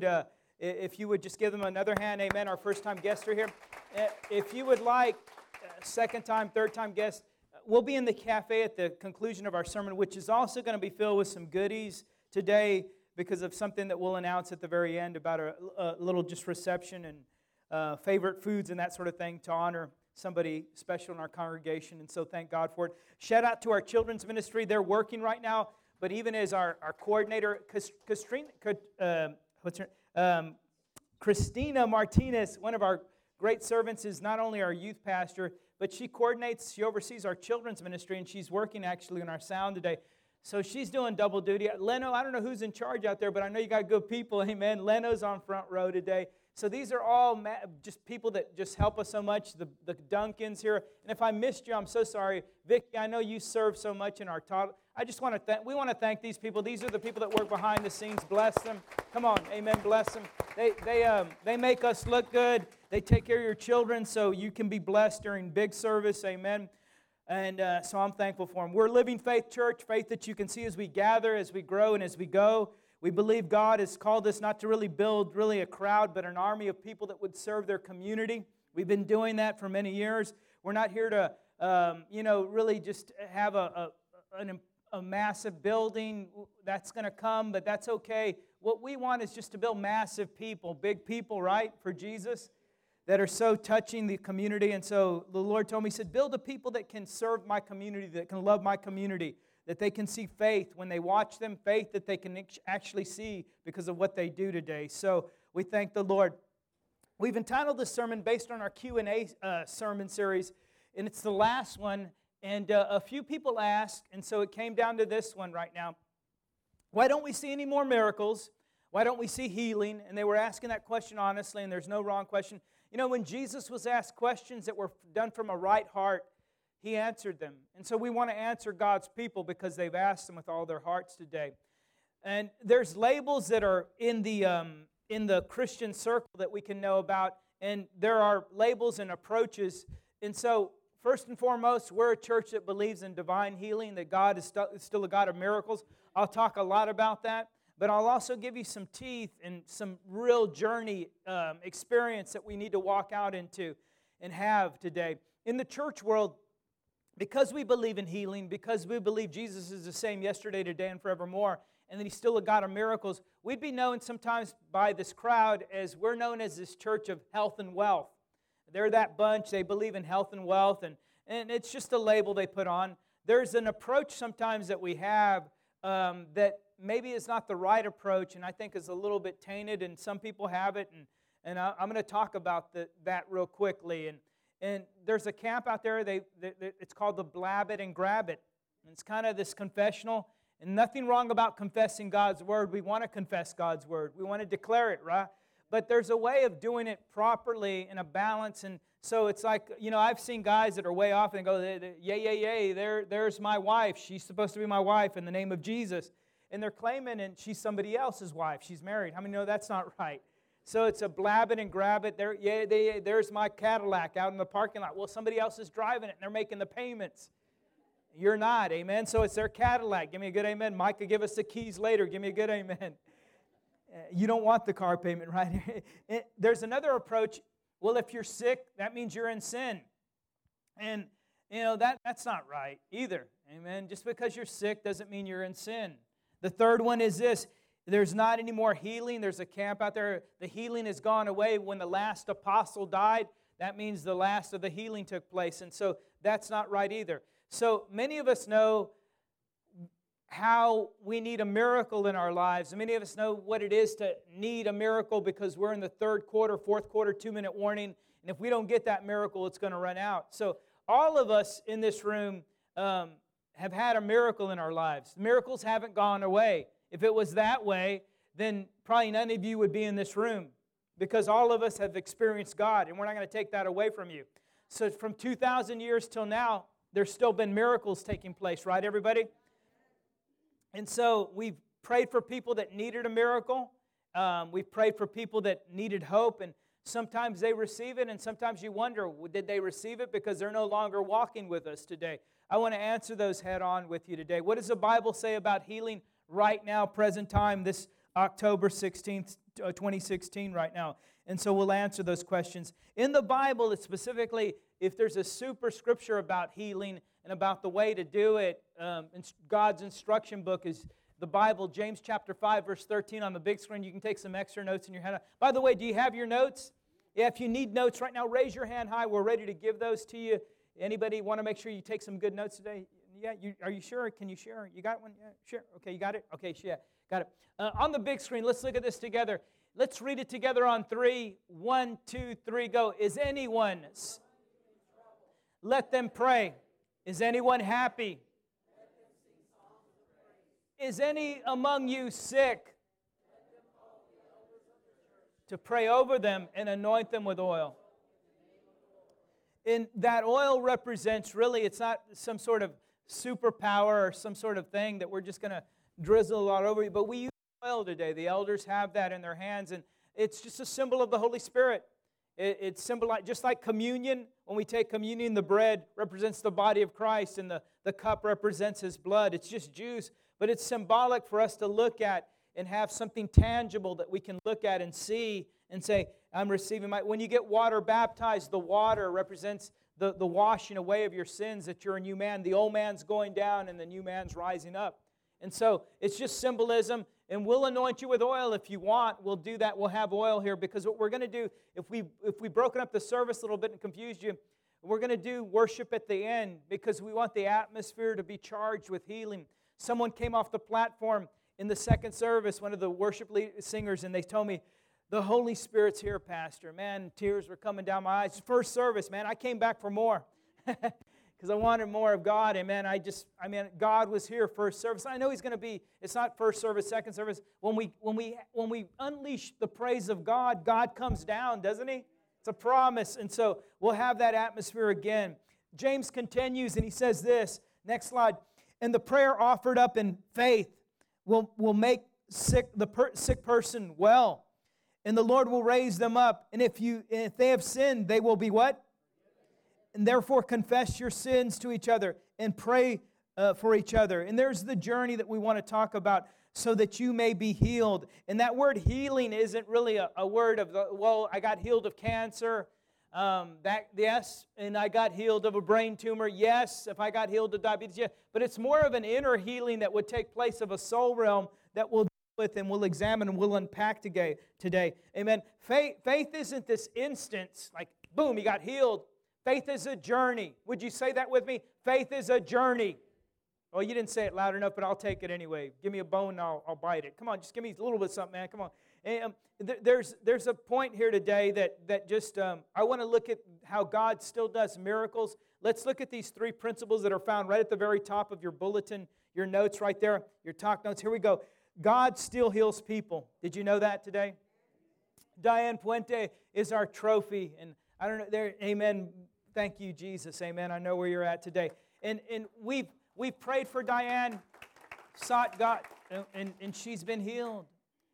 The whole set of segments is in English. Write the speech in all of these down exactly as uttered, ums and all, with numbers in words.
would, uh, if you would just give them another hand, amen. Our first-time guests are here. Uh, If you would like, uh, second-time, third-time guests, uh, we'll be in the cafe at the conclusion of our sermon, which is also going to be filled with some goodies today because of something that we'll announce at the very end about a, a little just reception and uh, favorite foods and that sort of thing to honor somebody special in our congregation. And so thank God for it. Shout out to our children's ministry. They're working right now, but even as our, our coordinator, Christina, uh, what's her, um, Christina Martinez, one of our great servants, is not only our youth pastor, but she coordinates, she oversees our children's ministry, and she's working actually on our sound today. So she's doing double duty. Leno, I don't know who's in charge out there, but I know you got good people. Amen. Leno's on front row today. So these are all ma- just people that just help us so much. The, the Duncans here. And if I missed you, I'm so sorry. Vicky, I know you serve so much in our talk. I just want to thank, we want to thank these people. These are the people that work behind the scenes. Bless them. Come on. Amen. Bless them. They, they, um, they make us look good. They take care of your children so you can be blessed during big service. Amen. And uh, so I'm thankful for them. We're Living Faith Church, faith that you can see as we gather, as we grow, and as we go. We believe God has called us not to really build really a crowd, but an army of people that would serve their community. We've been doing that for many years. We're not here to, um, you know, really just have a, a, an, a massive building that's going to come, but that's okay. What we want is just to build massive people, big people, right, for Jesus, that are so touching the community. And so the Lord told me, He said, build a people that can serve my community, that can love my community, that they can see faith when they watch them, faith that they can actually see because of what they do today. So we thank the Lord. We've entitled this sermon based on our Q and A uh, sermon series, and it's the last one. And uh, a few people asked, and so it came down to this one right now. Why don't we see any more miracles? Why don't we see healing? And they were asking that question honestly, and there's no wrong question. You know, when Jesus was asked questions that were done from a right heart, He answered them. And so we want to answer God's people because they've asked them with all their hearts today. And there's labels that are in the um, in the Christian circle that we can know about, and there are labels and approaches. And so, first and foremost, we're a church that believes in divine healing, that God is st- still a God of miracles. I'll talk a lot about that. But I'll also give you some teeth and some real journey um, experience that we need to walk out into and have today. In the church world, because we believe in healing, because we believe Jesus is the same yesterday, today, and forevermore, and that He's still a God of miracles, we'd be known sometimes by this crowd as we're known as this church of health and wealth. They're that bunch. They believe in health and wealth, and, and it's just a label they put on. There's an approach sometimes that we have um, that maybe it's not the right approach, and I think is a little bit tainted, and some people have it, and, and I, I'm going to talk about the, that real quickly. And, and there's a camp out there, they, they, it's called the Blab It and Grab It. And it's kind of this confessional, and nothing wrong about confessing God's Word. We want to confess God's Word. We want to declare it, right? But there's a way of doing it properly in a balance, and so it's like, you know, I've seen guys that are way off and go, yay, yay, yay, there, there's my wife. She's supposed to be my wife in the name of Jesus. And they're claiming, and she's somebody else's wife. She's married. How many know that's not right? So it's a blab it and grab it. There, yeah, they, there's my Cadillac out in the parking lot. Well, somebody else is driving it, and they're making the payments. You're not, amen? So it's their Cadillac. Give me a good amen. Micah, give us the keys later. Give me a good amen. You don't want the car payment, right? There's another approach. Well, if you're sick, that means you're in sin. And, you know, that that's not right either, amen? Just because you're sick doesn't mean you're in sin. The third one is this. There's not any more healing. There's a camp out there. The healing has gone away. When the last apostle died, that means the last of the healing took place. And so that's not right either. So many of us know how we need a miracle in our lives. And many of us know what it is to need a miracle because we're in the third quarter, fourth quarter, two-minute warning. And if we don't get that miracle, it's going to run out. So all of us in this room um, have had a miracle in our lives. Miracles haven't gone away. If it was that way, then probably none of you would be in this room because all of us have experienced God, and we're not going to take that away from you. So from two thousand years till now, there's still been miracles taking place, right, everybody? And so we've prayed for people that needed a miracle. Um, we've prayed for people that needed hope, and sometimes they receive it, and sometimes you wonder, did they receive it because they're no longer walking with us today? I want to answer those head on with you today. What does the Bible say about healing right now, present time, this October sixteenth, twenty sixteen right now. And so we'll answer those questions. In the Bible, it's specifically, if there's a super scripture about healing and about the way to do it, um, God's instruction book is the Bible, James chapter five, verse thirteen on the big screen. You can take some extra notes in your hand. By the way, do you have your notes? Yeah, if you need notes right now, raise your hand high. We're ready to give those to you. Anybody want to make sure you take some good notes today? Yeah, you, are you sure? Can you share? You got one? Yeah, sure. Okay, you got it? Okay, yeah, got it. Uh, on the big screen, let's look at this together. Let's read it together on three. One, two, three, go. Is anyone? Let them pray. Is anyone happy? Is any among you sick? To pray over them and anoint them with oil. And that oil represents, really, it's not some sort of superpower or some sort of thing that we're just going to drizzle a lot over you, but we use oil today. The elders have that in their hands, and it's just a symbol of the Holy Spirit. It, it's symbolized, just like communion. When we take communion, the bread represents the body of Christ, and the, the cup represents His blood. It's just juice, but it's symbolic for us to look at and have something tangible that we can look at and see and say, I'm receiving my... When you get water baptized, the water represents the, the washing away of your sins, that you're a new man. The old man's going down and the new man's rising up. And so it's just symbolism, and we'll anoint you with oil if you want. We'll do that. We'll have oil here, because what we're going to do, if, we, if we've broken up the service a little bit and confused you, we're going to do worship at the end, because we want the atmosphere to be charged with healing. Someone came off the platform in the second service, one of the worship lead singers, and they told me, the Holy Spirit's here, Pastor. Man, tears were coming down my eyes. First service, man, I came back for more because I wanted more of God. And man, I just, I mean, God was here first service. I know He's going to be, it's not first service, second service. When we, when we, when we unleash the praise of God, God comes down, doesn't He? It's a promise. And so we'll have that atmosphere again. James continues and he says this, next slide, and the prayer offered up in faith will, will make sick the per, sick person well. And the Lord will raise them up. And if you if they have sinned, they will be what? And therefore confess your sins to each other and pray uh, for each other. And there's the journey that we want to talk about, so that you may be healed. And that word healing isn't really a, a word of, the, well, I got healed of cancer. Um, that yes, and I got healed of a brain tumor. Yes, if I got healed of diabetes, yes. But it's more of an inner healing that would take place of a soul realm that will with and we'll examine and we'll unpack today. today. Amen. Faith, faith isn't this instance, like, boom, you got healed. Faith is a journey. Would you say that with me? Faith is a journey. Well, you didn't say it loud enough, but I'll take it anyway. Give me a bone and I'll, I'll bite it. Come on, just give me a little bit of something, man. Come on. And, um, th- there's, there's a point here today that, that just, um, I want to look at how God still does miracles. Let's look at these three principles that are found right at the very top of your bulletin, your notes right there, your talk notes. Here we go. God still heals people. Did you know that today? Diane Puente is our trophy. And I don't know, there, amen. Thank you, Jesus. Amen. I know where you're at today. And and we've we've prayed for Diane, sought God, and, and she's been healed.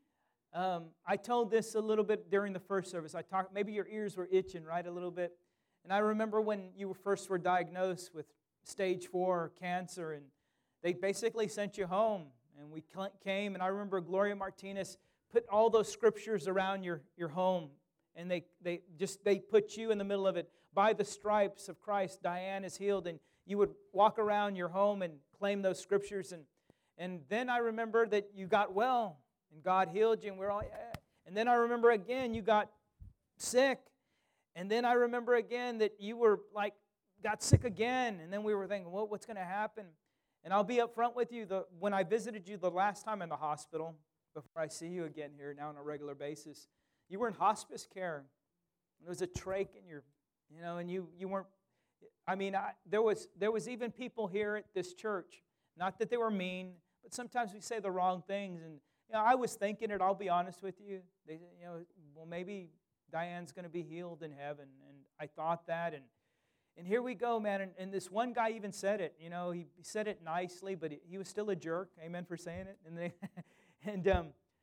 Um, I told this a little bit during the first service. I talked, maybe your ears were itching, right, a little bit. And I remember when you were first were diagnosed with stage four cancer, and they basically sent you home. And we came, and I remember Gloria Martinez put all those scriptures around your, your home. And they, they just they put you in the middle of it. By the stripes of Christ, Diane is healed. And you would walk around your home and claim those scriptures. And, and then I remember that you got well, and God healed you, and we're all, yeah. And then I remember again you got sick. And then I remember again that you were like, got sick again. And then we were thinking, well, what's going to happen? And I'll be up front with you. The, when I visited you the last time in the hospital, before I see you again here now on a regular basis, you were in hospice care. There was a trach in your, you know, and you you weren't, I mean, I, there was there was even people here at this church, not that they were mean, but sometimes we say the wrong things. And, you know, I was thinking it, I'll be honest with you. They, you know, well, maybe Diane's going to be healed in heaven. And I thought that, and And here we go, man. And, and this one guy even said it. You know, he said it nicely, but he, he was still a jerk. Amen for saying it. And they, and um,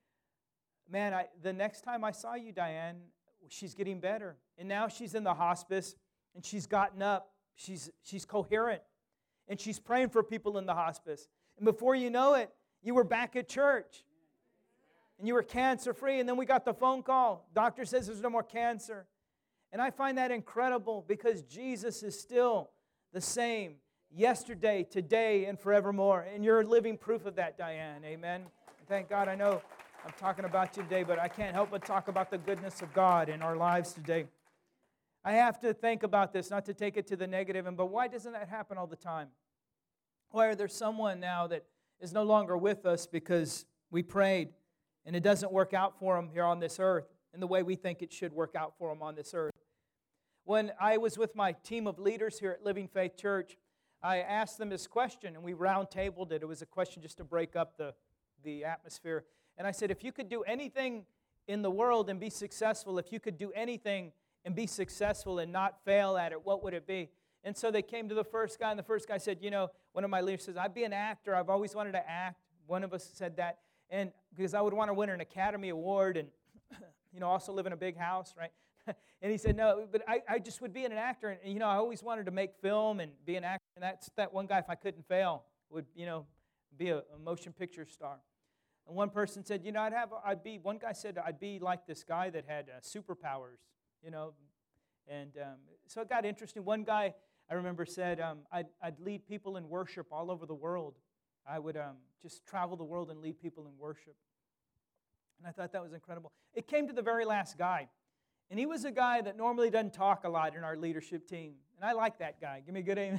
man, I, the next time I saw you, Diane, she's getting better. And now she's in the hospice, and she's gotten up. She's she's coherent, and she's praying for people in the hospice. And before you know it, you were back at church. and you were cancer-free, and then we got the phone call. Doctor says there's no more cancer. And I find that incredible because Jesus is still the same yesterday, today, and forevermore. And you're living proof of that, Diane. Amen. And thank God. I know I'm talking about you today, but I can't help but talk about the goodness of God in our lives today. I have to think about this, not to take it to the negative, and but why doesn't that happen all the time? Why are there someone now that is no longer with us because we prayed and it doesn't work out for them here on this earth in the way we think it should work out for them on this earth? When I was with my team of leaders here at Living Faith Church, I asked them this question, and we round-tabled it. It was a question just to break up the, the atmosphere. And I said, if you could do anything in the world and be successful, if you could do anything and be successful and not fail at it, what would it be? And so they came to the first guy, and the first guy said, you know, one of my leaders says, I'd be an actor. I've always wanted to act. One of us said that. And because I would want to win an Academy Award and, you know, also live in a big house, right? And he said, no, but I, I just would be an actor. And, you know, I always wanted to make film and be an actor. And that's that one guy, if I couldn't fail, would, you know, be a, a motion picture star. And one person said, you know, I'd have, I'd be, one guy said, I'd be like this guy that had uh, superpowers, you know. And um, so it got interesting. One guy, I remember, said, um, I'd, I'd lead people in worship all over the world. I would um, just travel the world and lead people in worship. And I thought that was incredible. It came to the very last guy. And he was a guy that normally doesn't talk a lot in our leadership team. And I like that guy. Give me a good amen.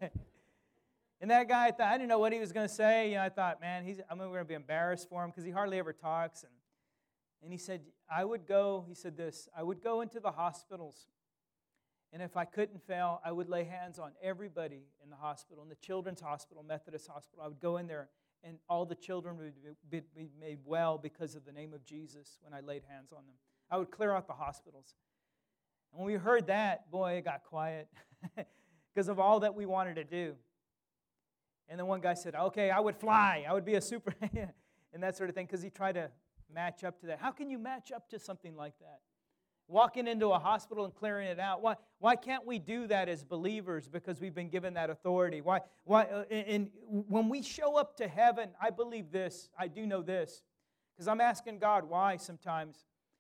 And that guy, I thought, I didn't know what he was going to say. You know, I thought, man, he's, I'm going to be embarrassed for him because he hardly ever talks. And, and he said, I would go, he said this, I would go into the hospitals. And if I couldn't fail, I would lay hands on everybody in the hospital, in the children's hospital, Methodist hospital. I would go in there, and all the children would be, be made well because of the name of Jesus when I laid hands on them. I would clear out the hospitals. And when we heard that, boy, it got quiet because of all that we wanted to do. And then one guy said, okay, I would fly. I would be a super, and that sort of thing, because he tried to match up to that. How can you match up to something like that? Walking into a hospital and clearing it out. Why, why can't we do that as believers because we've been given that authority? Why, why, uh, and when we show up to heaven, I believe this, I do know this, because I'm asking God why sometimes.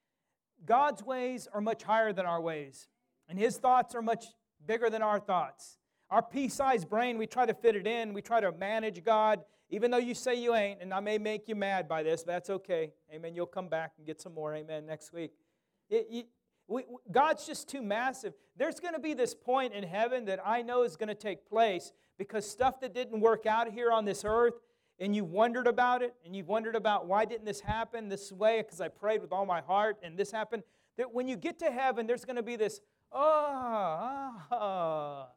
God's ways are much higher than our ways, and His thoughts are much bigger than our thoughts. Our pea-sized brain, we try to fit it in, we try to manage God, even though you say you ain't, and I may make you mad by this, but that's okay. Amen, you'll come back and get some more, amen, next week. It, it, we, God's just too massive. There's going to be this point in heaven that I know is going to take place because stuff that didn't work out here on this earth, and you wondered about it, and you've wondered about why didn't this happen this way, because I prayed with all my heart, and this happened, that when you get to heaven, there's going to be this, oh, oh,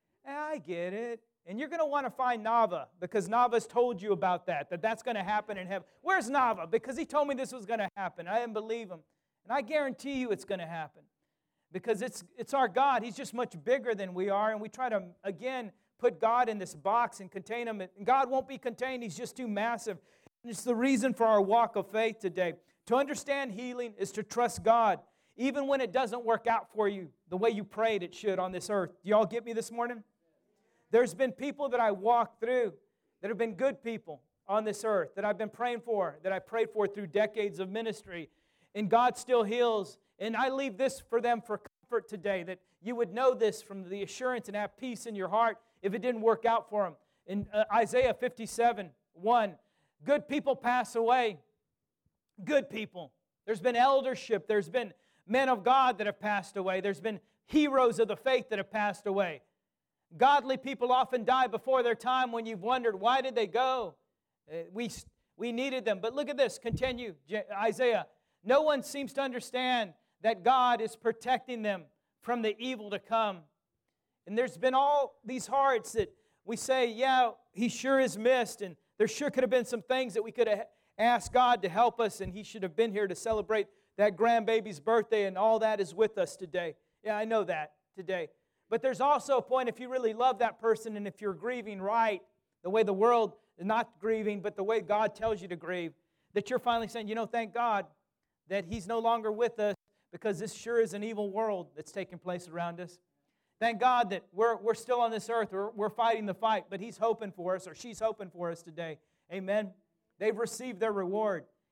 I get it. And you're going to want to find Nava, because Nava's told you about that, that that's going to happen in heaven. Where's Nava? Because he told me this was going to happen. I didn't believe him. And I guarantee you it's going to happen, because it's, it's our God. He's just much bigger than we are, and we try to, again, put God in this box and contain Him. And God won't be contained. He's just too massive. And it's the reason for our walk of faith today. To understand healing is to trust God, even when it doesn't work out for you the way you prayed it should on this earth. Do you all get me this morning? There's been people that I walked through that have been good people on this earth that I've been praying for, that I prayed for through decades of ministry. And God still heals. And I leave this for them for comfort today, that you would know this from the assurance and have peace in your heart if it didn't work out for them. In uh, Isaiah fifty-seven, one, good people pass away. Good people. There's been eldership. There's been men of God that have passed away. There's been heroes of the faith that have passed away. Godly people often die before their time when you've wondered, why did they go? Uh, we, we needed them. But look at this. Continue. J- Isaiah. No one seems to understand that God is protecting them from the evil to come. And there's been all these hearts that we say, yeah, He sure is missed, and there sure could have been some things that we could have asked God to help us, and He should have been here to celebrate that grandbaby's birthday, and all that is with us today. Yeah, I know that today. But there's also a point, if you really love that person, and if you're grieving right, the way the world is not grieving, but the way God tells you to grieve, that you're finally saying, you know, thank God that He's no longer with us, because this sure is an evil world that's taking place around us. Thank God that we're, we're still on this earth. We're, we're fighting the fight, but He's hoping for us, or she's hoping for us today. Amen? They've received their reward.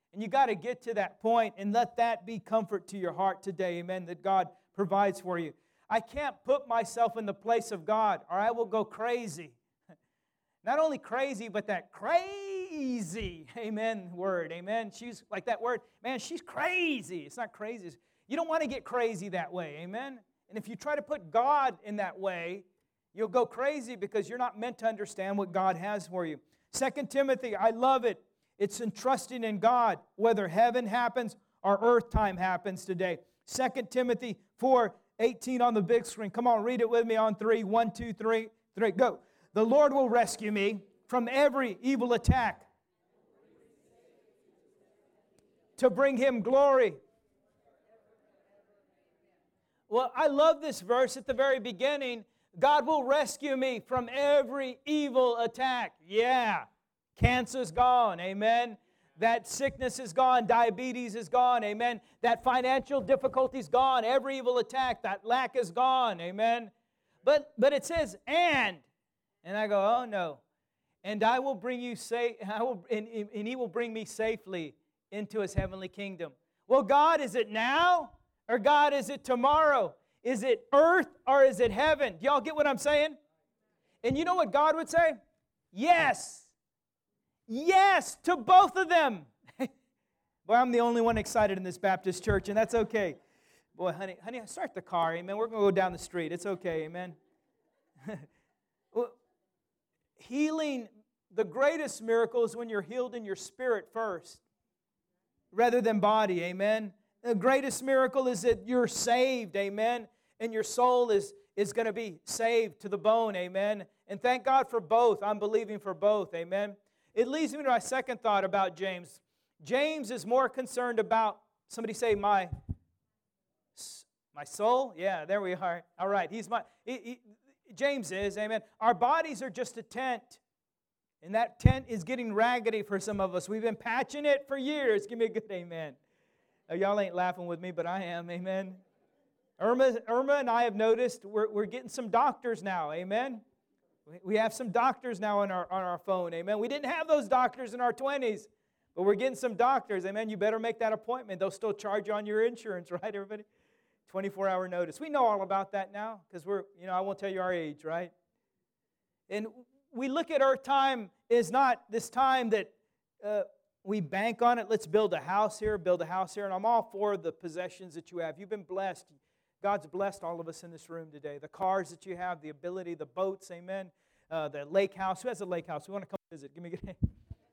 And you got to get to that point and let that be comfort to your heart today, amen, that God provides for you. I can't put myself in the place of God, or I will go crazy. Not only crazy, but that crazy, amen, word, amen. She's like that word, man, she's crazy. It's not crazy. You don't want to get crazy that way, amen. And if you try to put God in that way, you'll go crazy because you're not meant to understand what God has for you. Second Timothy, I love it. It's in trusting in God, whether heaven happens or earth time happens today. Second Timothy four eighteen on the big screen. Come on, read it with me on three. One, two, three, three, go. The Lord will rescue me from every evil attack to bring Him glory. Well, I love this verse at the very beginning. God will rescue me from every evil attack. Yeah. Cancer's gone, amen. That sickness is gone, diabetes is gone, amen. That financial difficulty's gone, every evil attack, that lack is gone, amen. But but it says, and, and I go, oh no. And I will bring you safe, I will, and, and He will bring me safely into His heavenly kingdom. Well, God, is it now? Or God, is it tomorrow? Is it earth or is it heaven? Do y'all get what I'm saying? And you know what God would say? Yes. Yes to both of them. Boy, I'm the only one excited in this Baptist church, and that's okay. Boy, honey, honey, start the car, amen. We're going to go down the street. It's okay, amen. Well, healing, the greatest miracle is when you're healed in your spirit first, rather than body, amen. The greatest miracle is that you're saved, amen, and your soul is, is going to be saved to the bone, amen. And thank God for both. I'm believing for both, amen. It leads me to my second thought about James. James is more concerned about, somebody say, my, my soul? Yeah, there we are. All right, he's my, he, he, James is, amen. Our bodies are just a tent, and that tent is getting raggedy for some of us. We've been patching it for years. Give me a good amen. Oh, y'all ain't laughing with me, but I am, amen. Irma, Irma and I have noticed we're, we're getting some doctors now, amen. We have some doctors now on our, on our phone, amen. We didn't have those doctors in our twenties, but we're getting some doctors, amen. You better make that appointment. They'll still charge you on your insurance, right, everybody? twenty-four hour notice. We know all about that now because we're, you know, I won't tell you our age, right? And we look at our time as not this time that uh, we bank on it. Let's build a house here, build a house here. And I'm all for the possessions that you have. You've been blessed. God's blessed all of us in this room today. The cars that you have, the ability, the boats, amen. Uh, the lake house. Who has a lake house? We want to come visit. Give me a good hand.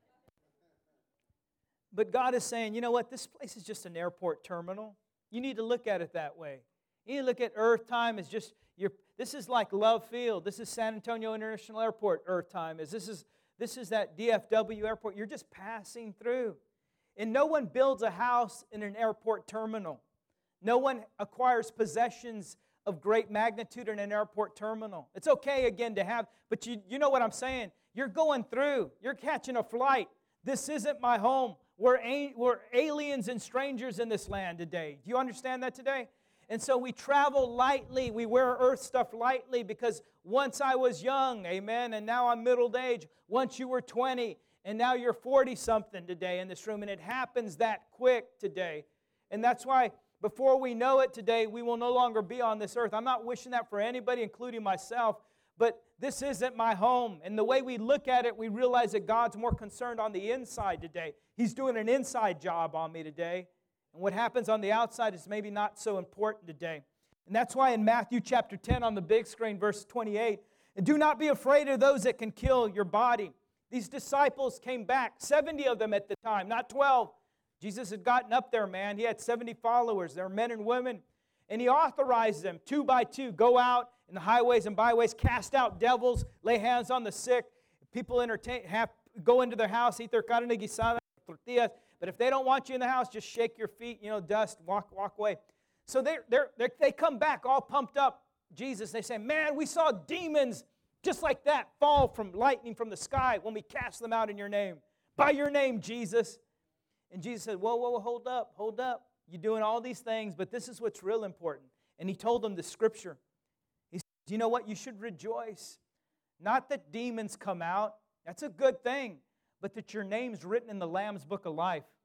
But God is saying, you know what? This place is just an airport terminal. You need to look at it that way. You need to look at Earth time as just your. This is like Love Field. This is San Antonio International Airport. Earth time is this is this is that D F W airport. You're just passing through, and no one builds a house in an airport terminal. No one acquires possessions of great magnitude in an airport terminal. It's okay, again, to have, but you, you know what I'm saying. You're going through. You're catching a flight. This isn't my home. We're, a, we're aliens and strangers in this land today. Do you understand that today? And so we travel lightly. We wear earth stuff lightly because once I was young, amen, and now I'm middle age. Once you were twenty, and now you're forty-something today in this room, and it happens that quick today. And that's why before we know it today, we will no longer be on this earth. I'm not wishing that for anybody, including myself, but this isn't my home. And the way we look at it, we realize that God's more concerned on the inside today. He's doing an inside job on me today. And what happens on the outside is maybe not so important today. And that's why in Matthew chapter ten on the big screen, verse twenty-eight, and do not be afraid of those that can kill your body. These disciples came back, seventy of them at the time, not twelve. Jesus had gotten up there, man. He had seventy followers. They were men and women. And He authorized them, two by two, go out in the highways and byways, cast out devils, lay hands on the sick. People entertain, have, go into their house, eat their carne guisada, tortillas. But if they don't want you in the house, just shake your feet, you know, dust, walk walk away. So they they're, they're, they come back all pumped up. Jesus, they say, man, we saw demons just like that fall from lightning from the sky when we cast them out in your name. By your name, Jesus. And Jesus said, whoa, whoa, whoa, hold up, hold up. You're doing all these things, but this is what's real important. And He told them the scripture. He said, you know what? You should rejoice. Not that demons come out. That's a good thing. But that your name's written in the Lamb's book of life.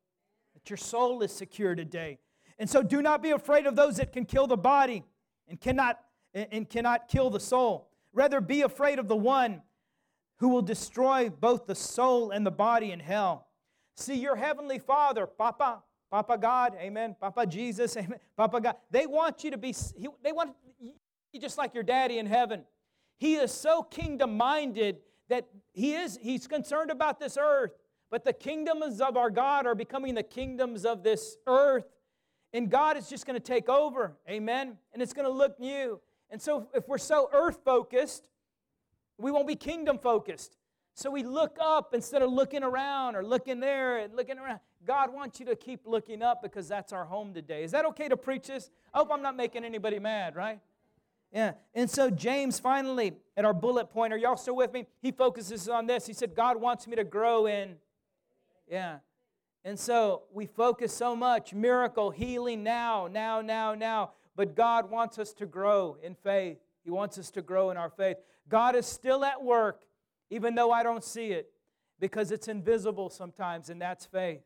that your soul is secure today. And so do not be afraid of those that can kill the body and cannot, and cannot kill the soul. Rather, be afraid of the one who will destroy both the soul and the body in hell. See, your heavenly Father, Papa, Papa God, amen, Papa Jesus, amen, Papa God, they want you to be, they want you just like your daddy in heaven. He is so kingdom-minded that he is, he's concerned about this earth. But the kingdoms of our God are becoming the kingdoms of this earth. And God is just going to take over, amen? And it's going to look new. And so if we're so earth-focused, we won't be kingdom-focused. So we look up instead of looking around or looking there and looking around. God wants you to keep looking up because that's our home today. Is that okay to preach this? I hope I'm not making anybody mad, right? Yeah. And so James finally, at our bullet point, are y'all still with me? He focuses on this. He said, God wants me to grow in. Yeah. And so we focus so much, miracle, healing now, now, now, now. But God wants us to grow in faith. He wants us to grow in our faith. God is still at work, even though I don't see it, because it's invisible sometimes, and that's faith.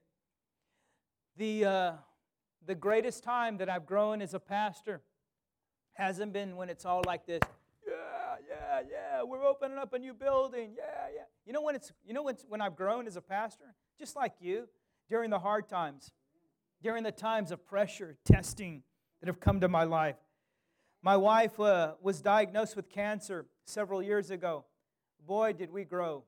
The, uh, the greatest time that I've grown as a pastor hasn't been when it's all like this. Yeah, yeah, yeah, we're opening up a new building. Yeah, yeah. You know when it's you know when, when I've grown as a pastor? Just like you, during the hard times, during the times of pressure, testing that have come to my life. My wife uh, was diagnosed with cancer several years ago. Boy, did we grow.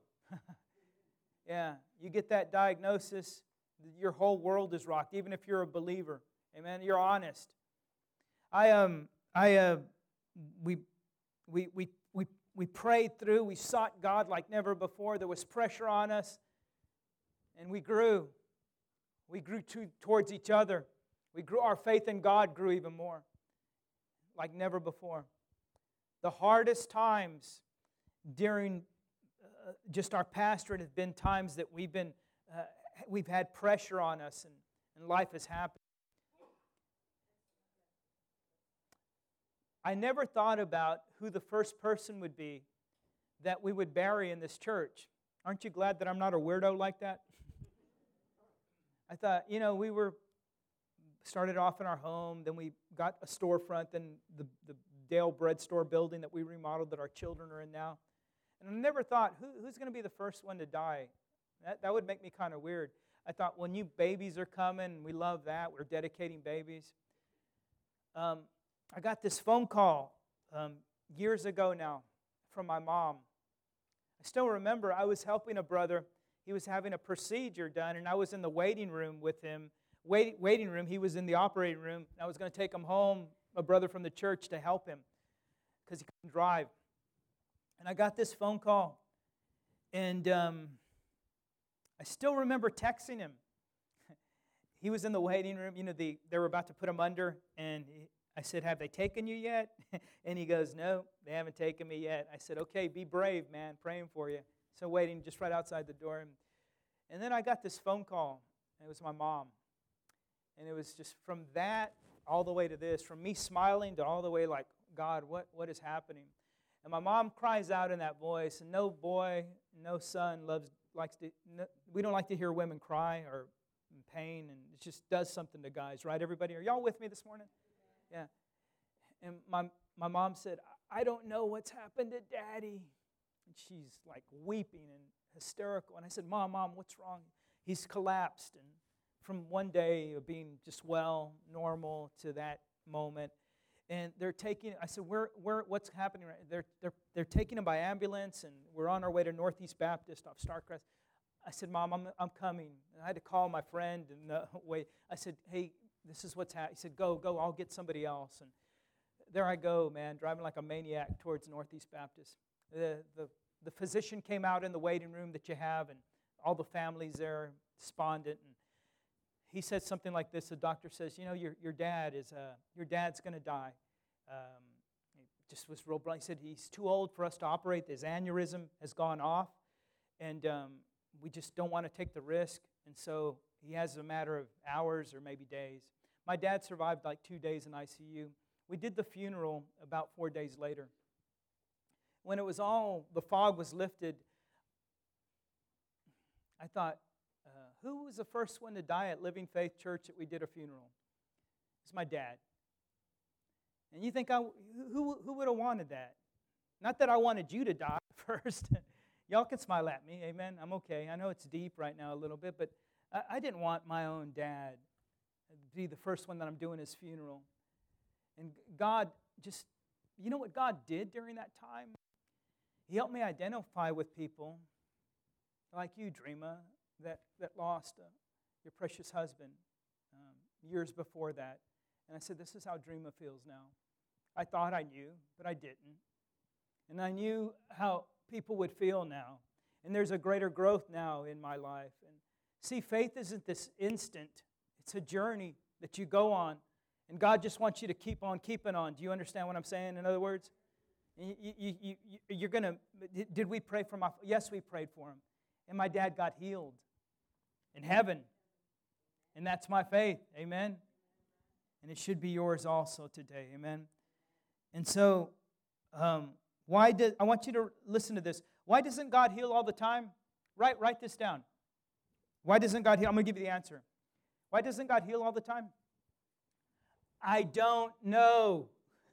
Yeah, you get that diagnosis, your whole world is rocked, even if you're a believer. Amen, you're honest. I um I uh we we we we we prayed through, we sought God like never before. There was pressure on us, and we grew. We grew to, towards each other. We grew, our faith in God grew even more, like never before. The hardest times during uh, just our pastorate have been times that we've been uh, we've had pressure on us, and, and life has happened. I never thought about who the first person would be that we would bury in this church. Aren't you glad that I'm not a weirdo like that? I thought, you know, we were started off in our home, then we got a storefront, then the, the Dale Bread Store building that we remodeled that our children are in now. And I never thought, who, who's going to be the first one to die? That, that would make me kind of weird. I thought, when new babies are coming, we love that. We're dedicating babies. Um, I got this phone call um, years ago now from my mom. I still remember I was helping a brother. He was having a procedure done, and I was in the waiting room with him. Wait, waiting room, he was in the operating room. And I was going to take him home, a brother from the church, to help him because he couldn't drive. And I got this phone call, and um, I still remember texting him. He was in the waiting room. You know, the, they were about to put him under, and he, I said, have they taken you yet? And he goes, no, they haven't taken me yet. I said, okay, be brave, man, praying for you. So waiting just right outside the door. And, and then I got this phone call. It was my mom. And it was just from that all the way to this, from me smiling to all the way like, God, what, what is happening? And my mom cries out in that voice, and no boy, no son loves, likes to, no, we don't like to hear women cry or in pain, and it just does something to guys, right, everybody? Are y'all with me this morning? Yeah. And my my mom said, I don't know what's happened to Daddy. And she's like weeping and hysterical. And I said, Mom, Mom, what's wrong? He's collapsed. And from one day of being just well, normal, to that moment. And they're taking, I said, where, where, what's happening right? They're, they're, they're taking him by ambulance, and we're on our way to Northeast Baptist off Starcrest. I said, Mom, I'm, I'm coming. And I had to call my friend and uh, wait. I said, hey, this is what's happening. He said, go, go, I'll get somebody else. And there I go, man, driving like a maniac towards Northeast Baptist. The, the, the physician came out in the waiting room that you have, and all the families there, despondent. And he said something like this. The doctor says, you know, your, your dad is, uh, your dad's going to die. Um, it just was real blunt. He said, he's too old for us to operate. His aneurysm has gone off, and um, we just don't want to take the risk. And so he has a matter of hours or maybe days. My dad survived like two days in I C U. We did the funeral about four days later. When it was all, the fog was lifted, I thought, uh, who was the first one to die at Living Faith Church that we did a funeral? It's my dad. And you think, I, who, who would have wanted that? Not that I wanted you to die first. Y'all can smile at me, amen? I'm okay. I know it's deep right now a little bit, but I, I didn't want my own dad to be the first one that I'm doing his funeral. And God just, you know what God did during that time? He helped me identify with people like you, Dreama, that, that lost uh, your precious husband um, years before that. And I said, this is how Dreama feels now. I thought I knew, but I didn't. And I knew how people would feel now. And there's a greater growth now in my life. And see, faith isn't this instant. It's a journey that you go on. And God just wants you to keep on keeping on. Do you understand what I'm saying, in other words? You, you, you, you, you're going to, did we pray for my, yes, we prayed for him. And my dad got healed in heaven. And that's my faith, amen? And it should be yours also today, amen? And so, um, why did, I want you to listen to this. Why doesn't God heal all the time? Write, write this down. Why doesn't God heal? I'm going to give you the answer. Why doesn't God heal all the time? I don't know.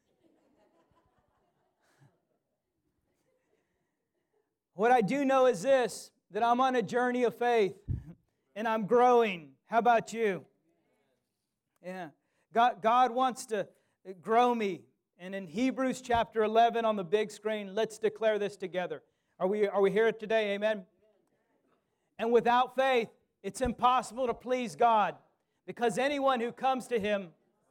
What I do know is this, that I'm on a journey of faith, and I'm growing. How about you? Yeah. God, God wants to grow me. And in Hebrews chapter eleven on the big screen, let's declare this together. Are we, are we here today? Amen? And without faith, it's impossible to please God, because anyone who comes to Him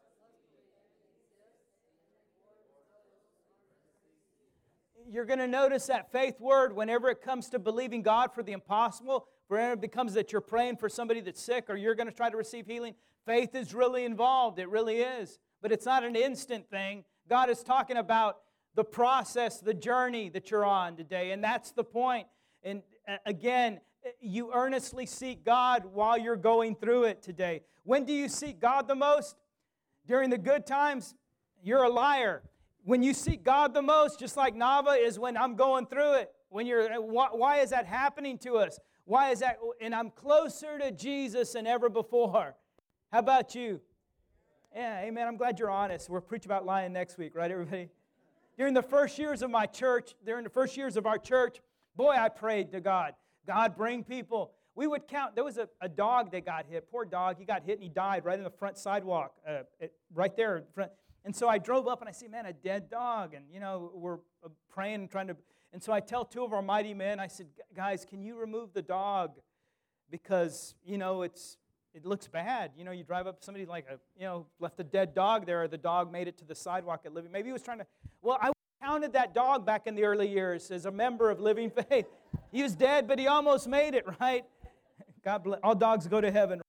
you're going to notice that faith word whenever it comes to believing God for the impossible, whenever it becomes that you're praying for somebody that's sick or you're going to try to receive healing, faith is really involved. It really is. But it's not an instant thing. God is talking about the process, the journey that you're on today, and that's the point. And again, you earnestly seek God while you're going through it today. When do you seek God the most? During the good times? You're a liar. When you seek God the most, just like Nava, is when I'm going through it. When you're, why, why is that happening to us? Why is that? And I'm closer to Jesus than ever before. How about you? Yeah, amen. I'm glad you're honest. We'll preach about lying next week, right, everybody? During the first years of my church, during the first years of our church, boy, I prayed to God. God, bring people. We would count. There was a, a dog that got hit. Poor dog. He got hit and he died right in the front sidewalk, uh, it, right there in front. And so I drove up and I see, man, a dead dog. And, you know, we're praying and trying to. And so I tell two of our mighty men, I said, guys, can you remove the dog? Because, you know, it's it looks bad. You know, you drive up somebody like, a, you know, left a dead dog there, or the dog made it to the sidewalk at Living. Maybe he was trying to. Well, I counted that dog back in the early years as a member of Living Faith. He was dead, but he almost made it, right? God bless. All dogs go to heaven.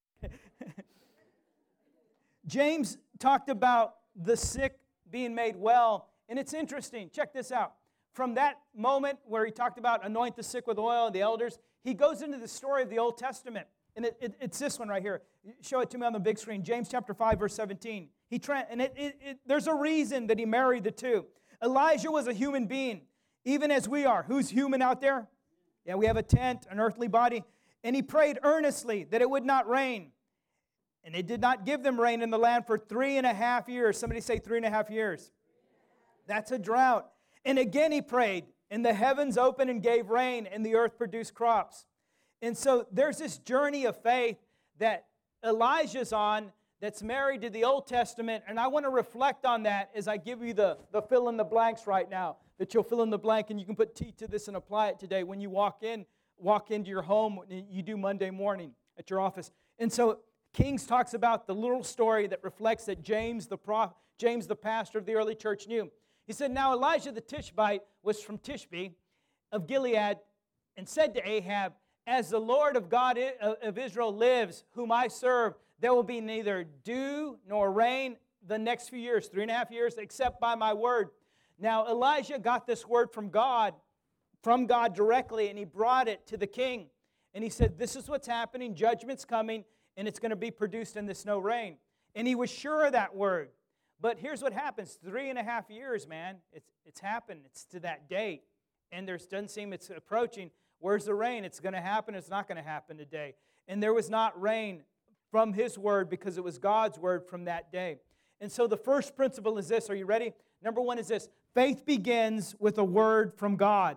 James talked about the sick being made well. And it's interesting. Check this out. From that moment where he talked about anoint the sick with oil and the elders, he goes into the story of the Old Testament. And it, it, it's this one right here. Show it to me on the big screen. James chapter five, verse seventeen. He tra- and it, it, it, there's a reason that he married the two. Elijah was a human being, even as we are. Who's human out there? Yeah, we have a tent, an earthly body. And he prayed earnestly that it would not rain. And it did not give them rain in the land for three and a half years. Somebody say three and a half years. That's a drought. And again he prayed, and the heavens opened and gave rain, and the earth produced crops. And so there's this journey of faith that Elijah's on that's married to the Old Testament, and I want to reflect on that as I give you the, the fill in the blanks right now, that you'll fill in the blank, and you can put T to this and apply it today when you walk in, walk into your home, you do Monday morning at your office. And so Kings talks about the little story that reflects that James, the prof, James, the pastor of the early church, knew. He said, now Elijah the Tishbite was from Tishbe of Gilead and said to Ahab, as the Lord of God of Israel lives, whom I serve, there will be neither dew nor rain the next few years, three and a half years, except by my word. Now Elijah got this word from God, from God directly, and he brought it to the king. And he said, this is what's happening, judgment's coming, and it's going to be produced in this no rain. And he was sure of that word. But here's what happens. Three and a half years, man. It's it's happened. It's to that date. And there doesn't seem it's approaching. Where's the rain? It's going to happen. It's not going to happen today. and there was not rain from His word because it was God's word from that day. And so the first principle is this. Are you ready? Number one is this. Faith begins with a word from God.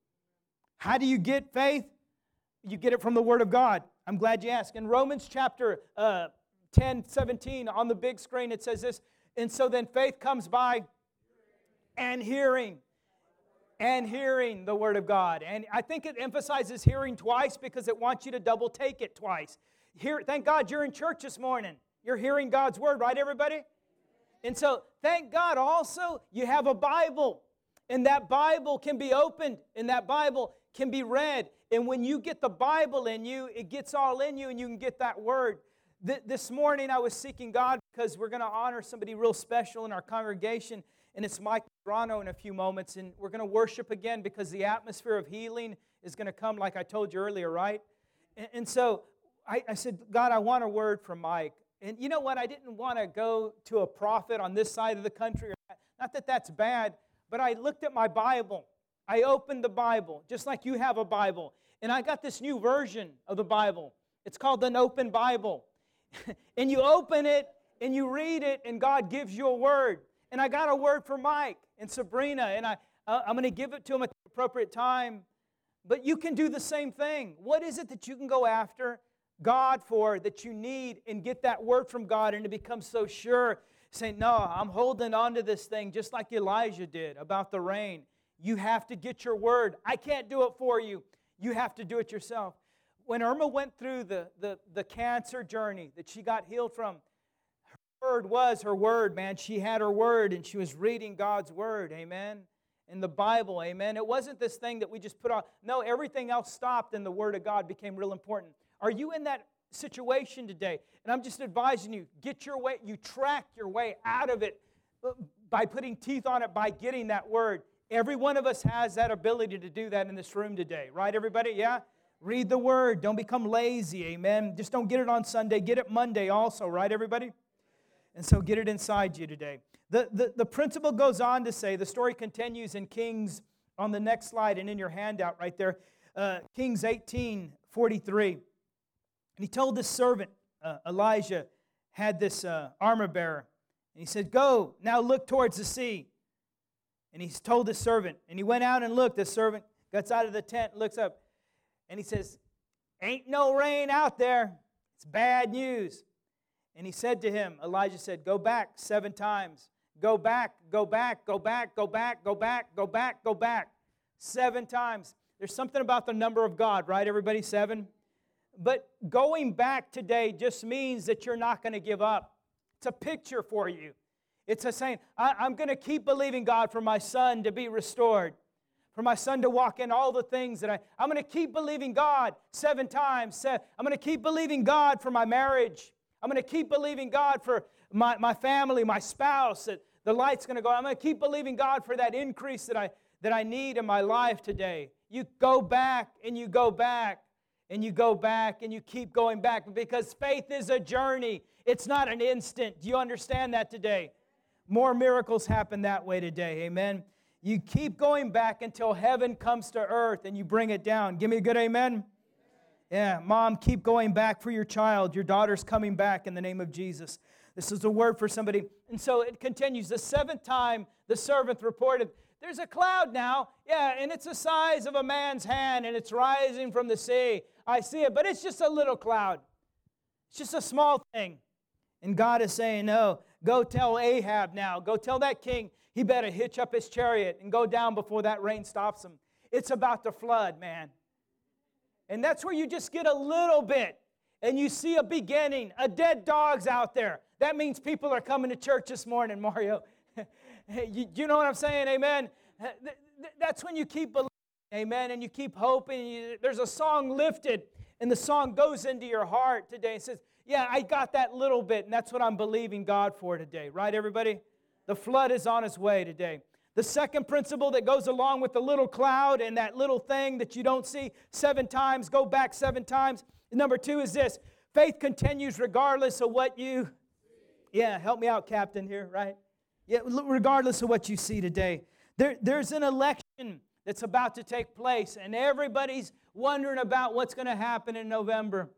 How do you get faith? You get it from the Word of God. I'm glad you asked. In Romans chapter uh, ten, seventeen, on the big screen, it says this. And so then faith comes by and hearing. And hearing the Word of God. And I think it emphasizes hearing twice because it wants you to double take it twice. Here, thank God you're in church this morning. You're hearing God's Word, right, everybody? And so, thank God also you have a Bible. And that Bible can be opened. And that Bible can be read. And when you get the Bible in you, it gets all in you and you can get that Word. Th- this morning I was seeking God because we're going to honor somebody real special in our congregation. And it's Mike Grano in a few moments. And we're going to worship again because the atmosphere of healing is going to come like I told you earlier, right? And, and so I, I said, God, I want a word from Mike. And you know what? I didn't want to go to a prophet on this side of the country. Not that that's bad, but I looked at my Bible. I opened the Bible, just like you have a Bible. And I got this new version of the Bible. It's called an open Bible. And you open it, and you read it, and God gives you a word. And I got a word for Mike and Sabrina, and I, uh, I'm going to give it to them at the appropriate time. But you can do the same thing. What is it that you can go after God for, that you need, and get that word from God, and to become so sure, saying, no, I'm holding on to this thing just like Elijah did about the rain. You have to get your word. I can't do it for you. You have to do it yourself. When Irma went through the, the, the cancer journey that she got healed from, her word was her word, man. She had her word, and she was reading God's word, amen, in the Bible, amen. It wasn't this thing that we just put on. No, everything else stopped, and the word of God became real important. Are you in that situation today? And I'm just advising you, get your way, you track your way out of it by putting teeth on it, by getting that word. Every one of us has that ability to do that in this room today. Right, everybody? Yeah? Read the word. Don't become lazy, amen. Just don't get it on Sunday. Get it Monday also, right, everybody? And so get it inside you today. The, the, the principle goes on to say, the story continues in Kings on the next slide and in your handout right there. Uh, Kings eighteen forty-three. And he told this servant, uh, Elijah, had this uh, armor bearer. And he said, go, now look towards the sea. And he told his servant. And he went out and looked. The servant gets out of the tent, looks up. And he says, ain't no rain out there. It's bad news. And he said to him, Elijah said, go back seven times. Go back, go back, go back, go back, go back, go back, go back. Seven times. There's something about the number of God, right, everybody? Seven. But going back today just means that you're not going to give up. It's a picture for you. It's a saying, I, I'm going to keep believing God for my son to be restored, for my son to walk in all the things that I, I'm going to keep believing God seven times. I'm going to keep believing God for my marriage. I'm going to keep believing God for my, my family, my spouse, that the light's going to go. I'm going to keep believing God for that increase that I, that I need in my life today. You go back and you go back. And you go back and you keep going back because faith is a journey. It's not an instant. Do you understand that today? More miracles happen that way today. Amen. You keep going back until heaven comes to earth and you bring it down. Give me a good amen. Yeah, mom, keep going back for your child. Your daughter's coming back in the name of Jesus. This is a word for somebody. And so it continues. The seventh time the servant reported, there's a cloud now. Yeah, and it's the size of a man's hand and it's rising from the sea. I see it, but it's just a little cloud. It's just a small thing. And God is saying, no, go tell Ahab now. Go tell that king he better hitch up his chariot and go down before that rain stops him. It's about to flood, man. And that's where you just get a little bit and you see a beginning. A dead dog's out there. That means people are coming to church this morning, Mario. you, you know what I'm saying? Amen. That's when you keep believing. Amen. And you keep hoping. You, there's a song lifted, and the song goes into your heart today and says, yeah, I got that little bit, and that's what I'm believing God for today. Right, everybody? The flood is on its way today. The second principle that goes along with the little cloud and that little thing that you don't see seven times, go back seven times. Number two is this. Faith continues regardless of what you... Yeah, help me out, Captain, here, right? Yeah, regardless of what you see today. There, there's an election that's about to take place, and everybody's wondering about what's going to happen in November.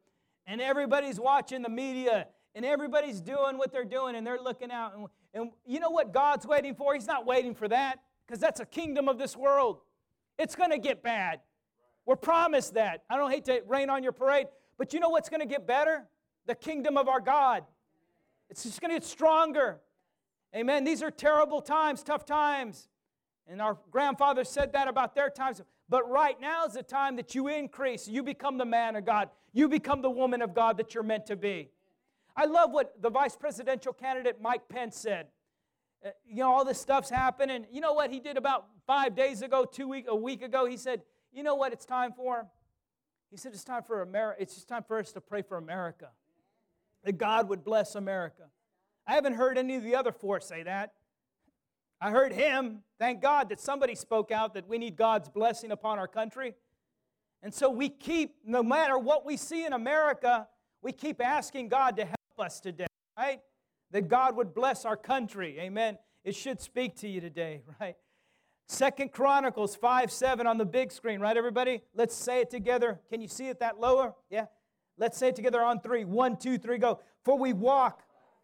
And everybody's watching the media, and everybody's doing what they're doing, and they're looking out. And, and you know what God's waiting for? He's not waiting for that, because that's a kingdom of this world. It's going to get bad. We're promised that. I don't hate to rain on your parade, but you know what's going to get better? The kingdom of our God. It's just going to get stronger. Amen. These are terrible times, tough times. And our grandfathers said that about their times. But right now is the time that you increase. You become the man of God. You become the woman of God that you're meant to be. I love what the vice presidential candidate Mike Pence said. Uh, you know, all this stuff's happening. You know what he did about five days ago, two week, a week ago? He said, you know what it's time for? He said it's time for America. It's just time for us to pray for America. That God would bless America. I haven't heard any of the other four say that. I heard him. Thank God that somebody spoke out that we need God's blessing upon our country. And so we keep, no matter what we see in America, we keep asking God to help us today, right? That God would bless our country. Amen. It should speak to you today, right? Second Chronicles five seven on the big screen, right, everybody? Let's say it together. Can you see it that lower? Yeah? Let's say it together on three. One, two, three, go. For we walk.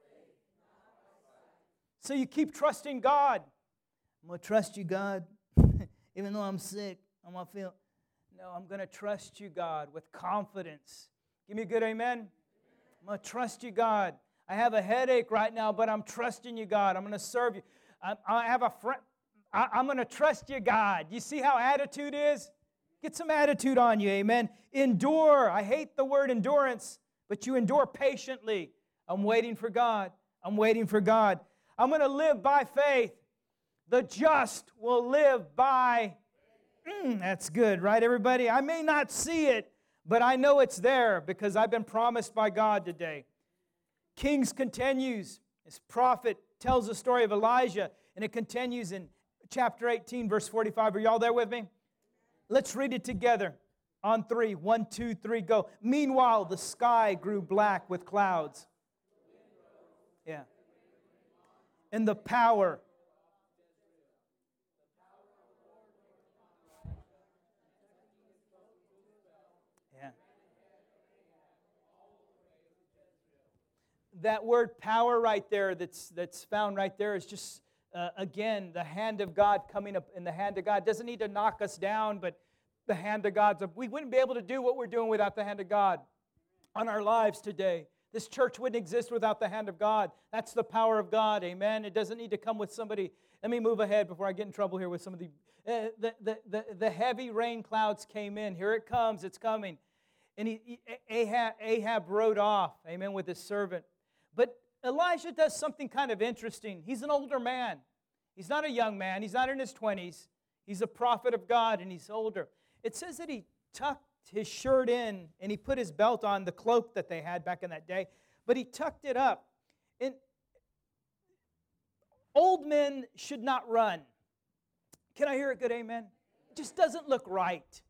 So you keep trusting God. I'm going to trust you, God, even though I'm sick. I'm going to feel, no, I'm going to trust you, God, with confidence. Give me a good amen. I'm going to trust you, God. I have a headache right now, but I'm trusting you, God. I'm going to serve you. I, I have a friend. I, I'm going to trust you, God. You see how attitude is? Get some attitude on you, amen. Endure. I hate the word endurance, but you endure patiently. I'm waiting for God. I'm waiting for God. I'm going to live by faith. The just will live by, mm, that's good, right, everybody? I may not see it, but I know it's there because I've been promised by God today. Kings continues. This prophet tells the story of Elijah, and it continues in chapter eighteen, verse forty-five. Are y'all there with me? Let's read it together on three. One, two, three, go. Meanwhile, the sky grew black with clouds. Yeah. And the power. Yeah. That word power right there that's, that's found right there is just, uh, again, the hand of God coming up. And the hand of God doesn't need to knock us down, but the hand of God's up. We wouldn't be able to do what we're doing without the hand of God on our lives today. This church wouldn't exist without the hand of God. That's the power of God, amen? It doesn't need to come with somebody. Let me move ahead before I get in trouble here with some of the... Uh, the, the, the, the heavy rain clouds came in. Here it comes. It's coming. And he, he, Ahab, Ahab rode off, amen, with his servant. But Elijah does something kind of interesting. He's an older man. He's not a young man. He's not in his twenties. He's a prophet of God, and he's older. It says that he tucked his shirt in, and he put his belt on, the cloak that they had back in that day, but he tucked it up. And old men should not run. Can I hear a good amen? It just doesn't look right.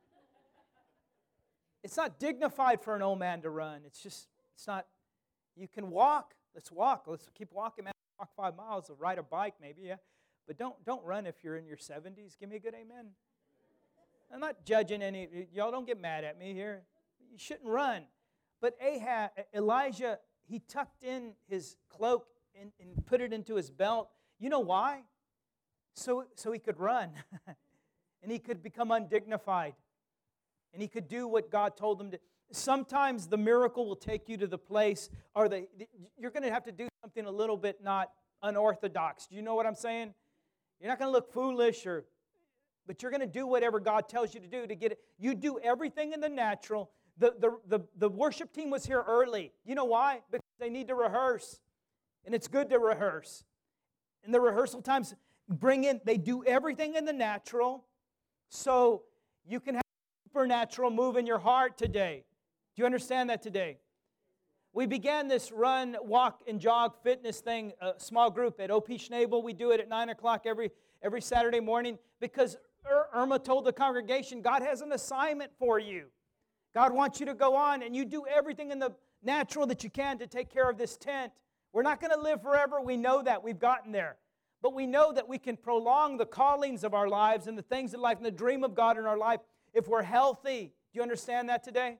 It's not dignified for an old man to run. It's just, it's not, you can walk. Let's walk. Let's keep walking, man. Walk five miles or ride a bike maybe, yeah. But don't, don't run if you're in your seventies. Give me a good amen. I'm not judging any, y'all don't get mad at me here. You shouldn't run. But Ahab, Elijah, he tucked in his cloak and, and put it into his belt. You know why? So, so he could run. And he could become undignified. And he could do what God told him to. Sometimes the miracle will take you to the place, or the, you're going to have to do something a little bit not unorthodox. Do you know what I'm saying? You're not going to look foolish or... But you're going to do whatever God tells you to do to get it. You do everything in the natural. The, the, the, the worship team was here early. You know why? Because they need to rehearse. And it's good to rehearse. And the rehearsal times bring in, they do everything in the natural so you can have supernatural move in your heart today. Do you understand that today? We began this run, walk, and jog fitness thing, a small group at O P Schnabel. We do it at nine o'clock every, every Saturday morning because Irma told the congregation, God has an assignment for you. God wants you to go on, and you do everything in the natural that you can to take care of this tent. We're not going to live forever. We know that. We've gotten there. But we know that we can prolong the callings of our lives and the things in life and the dream of God in our life if we're healthy. Do you understand that today?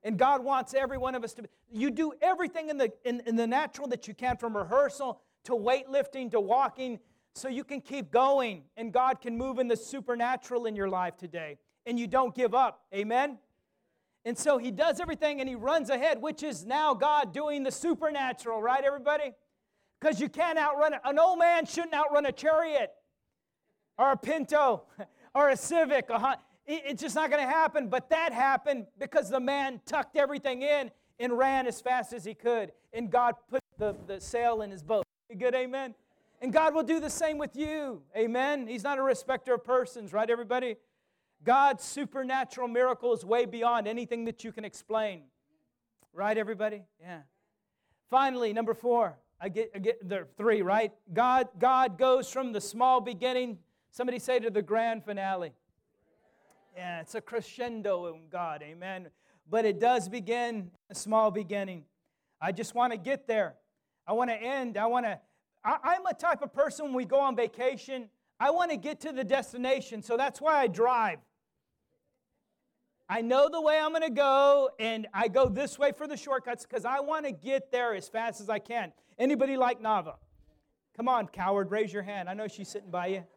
And God wants every one of us to be. You do everything in the, in, in the natural that you can, from rehearsal to weightlifting to walking, so you can keep going. And God can move in the supernatural in your life today. And you don't give up. Amen? And so He does everything and He runs ahead, which is now God doing the supernatural. Right, everybody? Because you can't outrun it. An old man shouldn't outrun a chariot or a Pinto or a Civic. A, it's just not going to happen. But that happened because the man tucked everything in and ran as fast as he could. And God put the, the sail in his boat. You good, amen? And God will do the same with you. Amen? He's not a respecter of persons, right, everybody? God's supernatural miracle is way beyond anything that you can explain. Right, everybody? Yeah. Finally, number four. I get, I get there are three, right? God, God goes from the small beginning, somebody say, to the grand finale. Yeah, it's a crescendo in God, amen. But it does begin a small beginning. I just want to get there. I want to end. I want to, I, I'm a type of person when we go on vacation, I want to get to the destination, so that's why I drive. I know the way I'm going to go, and I go this way for the shortcuts because I want to get there as fast as I can. Anybody like Nava? Come on, coward, raise your hand. I know she's sitting by you.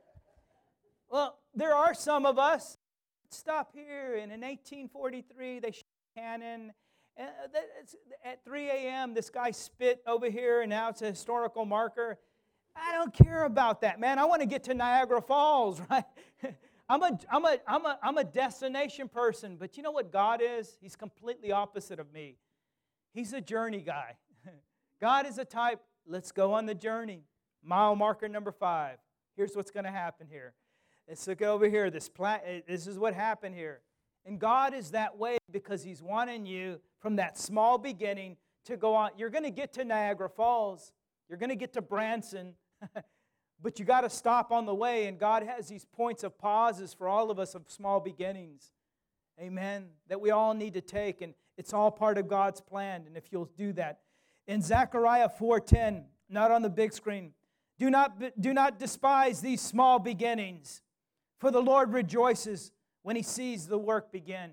Well, there are some of us. Stop here, and in eighteen forty-three, they shot a cannon. And at three a.m., this guy spit over here, and now it's a historical marker. I don't care about that, man. I want to get to Niagara Falls, right? I'm a, I'm, a, I'm, a, I'm a destination person, but you know what God is? He's completely opposite of me. He's a journey guy. God is a type, let's go on the journey. Mile marker number five. Here's what's going to happen here. Let's look over here. This, pla- this is what happened here. And God is that way because He's wanting you from that small beginning to go on. You're going to get to Niagara Falls. You're going to get to Branson. But you got to stop on the way, and God has these points of pauses for all of us of small beginnings. Amen. That we all need to take, and it's all part of God's plan, and if you'll do that. In Zechariah four ten, not on the big screen, do not, do not despise these small beginnings, for the Lord rejoices when He sees the work begin.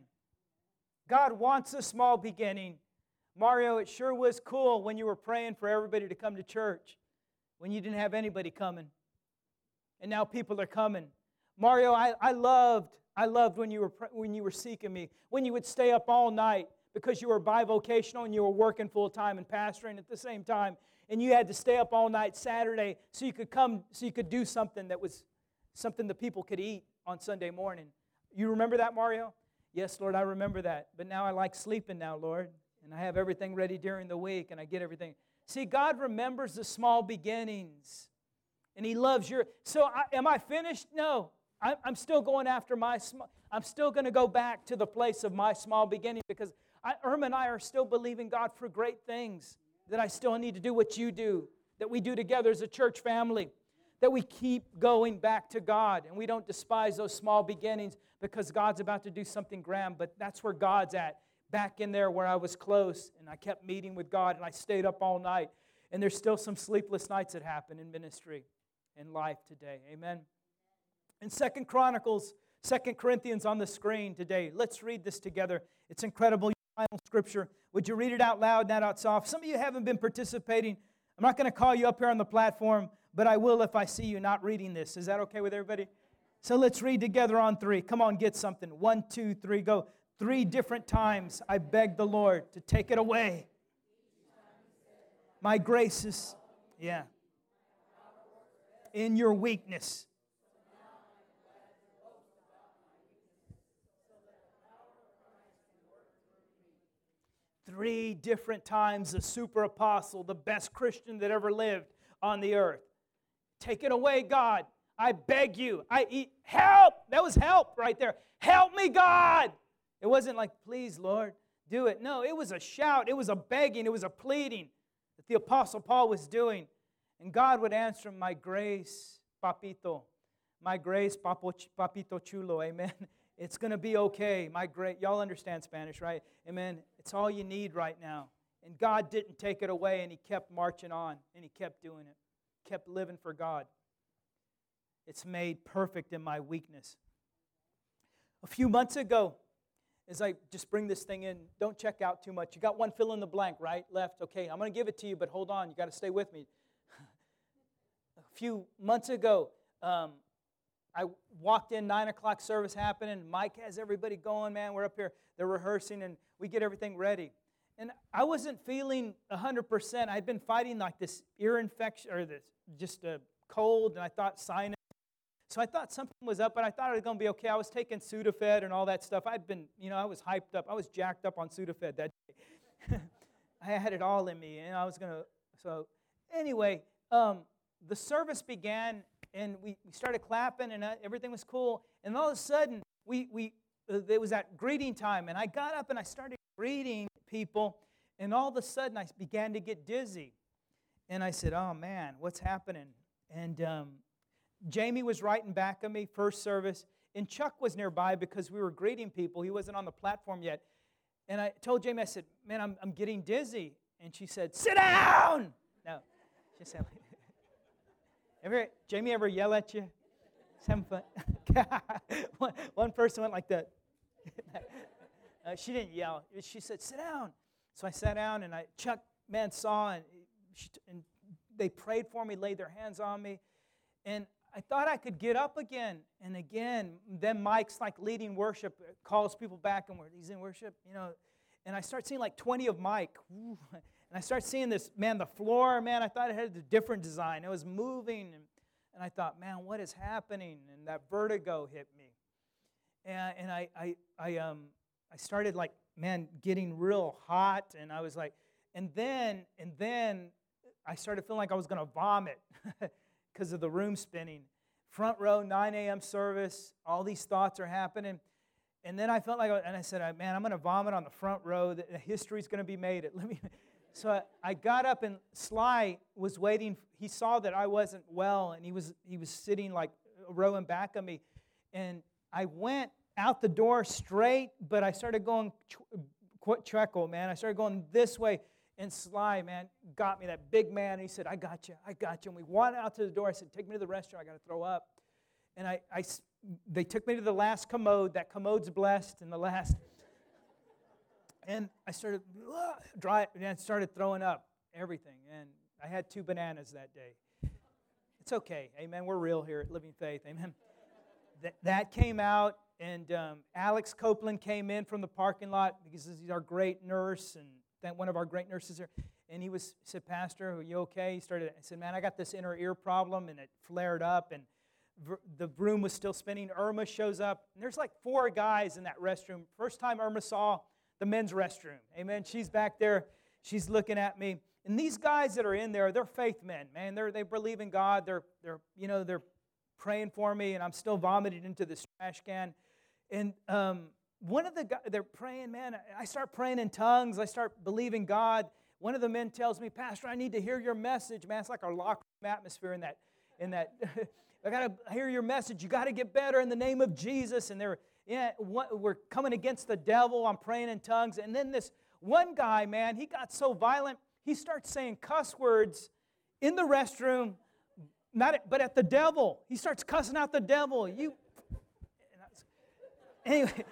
God wants a small beginning. Mario, it sure was cool when you were praying for everybody to come to church, when you didn't have anybody coming. And now people are coming. Mario, I, I loved, I loved when you were when you were seeking me, when you would stay up all night because you were bivocational and you were working full time and pastoring at the same time, and you had to stay up all night Saturday so you could come, so you could do something that was something the people could eat on Sunday morning. You remember that, Mario? Yes, Lord, I remember that. But now I like sleeping now, Lord, and I have everything ready during the week, and I get everything. See, God remembers the small beginnings, and He loves your... So, I, am I finished? No. I, I'm still going after my... Small, I'm still going to go back to the place of my small beginning because I, Irma and I are still believing God for great things, that I still need to do what you do, that we do together as a church family, that we keep going back to God, and we don't despise those small beginnings because God's about to do something grand, but that's where God's at. Back in there where I was close, and I kept meeting with God, and I stayed up all night. And there's still some sleepless nights that happen in ministry, in life today. Amen? In Second Chronicles, Second Corinthians on the screen today. Let's read this together. It's incredible. Final scripture. Would you read it out loud, not out soft? Some of you haven't been participating. I'm not going to call you up here on the platform, but I will if I see you not reading this. Is that okay with everybody? So let's read together on three. Come on, get something. One, two, three, go. Three different times I begged the Lord to take it away. My grace is, yeah, in your weakness. Three different times the super apostle, the best Christian that ever lived on the earth. Take it away, God. I beg you. I eat. Help! That was help right there. Help me, God! It wasn't like, please, Lord, do it. No, it was a shout. It was a begging. It was a pleading that the Apostle Paul was doing. And God would answer him, my grace, papito. My grace, papo, papito chulo. Amen. It's going to be okay. My grace. Y'all understand Spanish, right? Amen. It's all you need right now. And God didn't take it away, and He kept marching on, and He kept doing it. Kept living for God. It's made perfect in my weakness. A few months ago, as I just bring this thing in, don't check out too much. You got one fill in the blank, right, left? Okay, I'm going to give it to you, but hold on. You got to stay with me. A few months ago, um, I walked in, nine o'clock service happening. Mike has everybody going, man. We're up here. They're rehearsing, and we get everything ready. And I wasn't feeling one hundred percent. I'd been fighting like this ear infection, or this just a cold, and I thought sinus. So I thought something was up, and I thought it was going to be okay. I was taking Sudafed and all that stuff. I'd been, you know, I was hyped up. I was jacked up on Sudafed that day. I had it all in me, and I was going to, so anyway, um, the service began, and we, we started clapping, and uh, everything was cool. And all of a sudden, we we uh, it was that greeting time, and I got up and I started greeting people, and all of a sudden, I began to get dizzy. And I said, oh, man, what's happening? And um, Jamie was right in back of me, first service, and Chuck was nearby because we were greeting people. He wasn't on the platform yet. And I told Jamie, I said, man, I'm, I'm getting dizzy. And she said, sit down! No, she said, ever, Jamie ever yell at you? It's having fun. one, one person went like that. uh, she didn't yell. She said, sit down. So I sat down, and I Chuck, man, saw, and, she, and they prayed for me, laid their hands on me. And I thought I could get up again. And again, then Mike's like leading worship, calls people back, and he's in worship, you know. And I start seeing like twenty of Mike. Ooh. And I start seeing this, man, the floor, man, I thought it had a different design. It was moving. And, and I thought, man, what is happening? And that vertigo hit me. And, and I, I, I, um, I started like, man, getting real hot. And I was like, and then, and then I started feeling like I was going to vomit because of the room spinning. Front row, nine a.m. service, all these thoughts are happening. And then I felt like, and I said, man, I'm going to vomit on the front row. The history's going to be made. Let me. So I, I got up, and Sly was waiting. He saw that I wasn't well, and he was he was sitting like a row in back of me. And I went out the door straight, but I started going treckle, man. I started going this way. And Sly, man, got me, that big man. And he said, I got you, I got you. And we went out to the door. I said, take me to the restroom. I got to throw up. And I, I, they took me to the last commode. That commode's blessed in the last. And I started dry, and I started throwing up everything. And I had two bananas that day. It's okay. Amen. We're real here at Living Faith. Amen. That, that came out, and um, Alex Copeland came in from the parking lot because he's our great nurse, and that one of our great nurses there. And he was said, Pastor, are you okay? He started. I said, man, I got this inner ear problem, and it flared up, and v- the room was still spinning. Irma shows up, and there's like four guys in that restroom. First time Irma saw the men's restroom. Amen. She's back there. She's looking at me. And these guys that are in there, they're faith men, man. They're, they believe in God. They're, they're, you know, they're praying for me, and I'm still vomiting into this trash can. And um, one of the guys, they're praying, man. I start praying in tongues. I start believing God. One of the men tells me, Pastor, I need to hear your message, man. It's like our locker room atmosphere in that. In that, I got to hear your message. You got to get better in the name of Jesus. And they're, yeah, what, we're coming against the devil. I'm praying in tongues. And then this one guy, man, he got so violent, he starts saying cuss words in the restroom, not at, but at the devil. He starts cussing out the devil. You, anyway,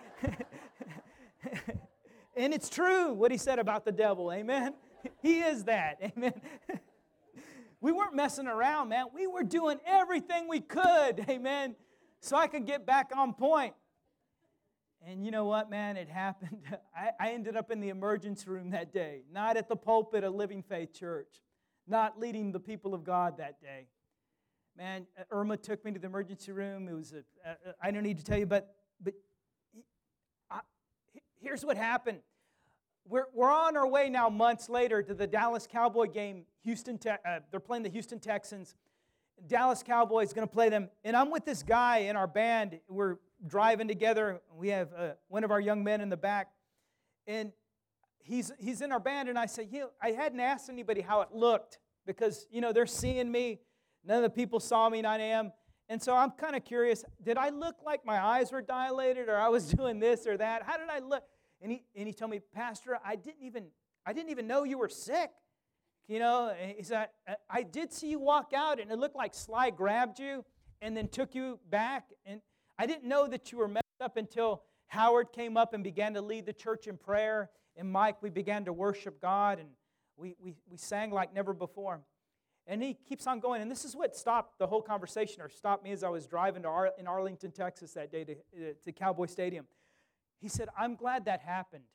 and it's true what he said about the devil. Amen. He is that. Amen. We weren't messing around, man. We were doing everything we could. Amen. So I could get back on point. And you know what, man? It happened. I, I ended up in the emergency room that day, not at the pulpit of Living Faith Church, not leading the people of God that day. Man, Irma took me to the emergency room. It was a, a, I don't need to tell you, but but I, here's what happened. We're we're on our way now, months later, to the Dallas Cowboy game. Houston, Te- uh, they're playing the Houston Texans. Dallas Cowboys going to play them, and I'm with this guy in our band. We're driving together. We have uh, one of our young men in the back, and he's he's in our band. And I said, you know, I hadn't asked anybody how it looked because you know they're seeing me. None of the people saw me, nine a.m. And so I'm kind of curious. Did I look like my eyes were dilated, or I was doing this or that? How did I look? And he and he told me, Pastor, I didn't even I didn't even know you were sick. You know, he said, I, I did see you walk out, and it looked like Sly grabbed you and then took you back. And I didn't know that you were messed up until Howard came up and began to lead the church in prayer. And Mike, we began to worship God, and we, we, we sang like never before. And he keeps on going. And this is what stopped the whole conversation, or stopped me as I was driving to Ar- in Arlington, Texas that day to, uh, to Cowboy Stadium. He said, I'm glad that happened.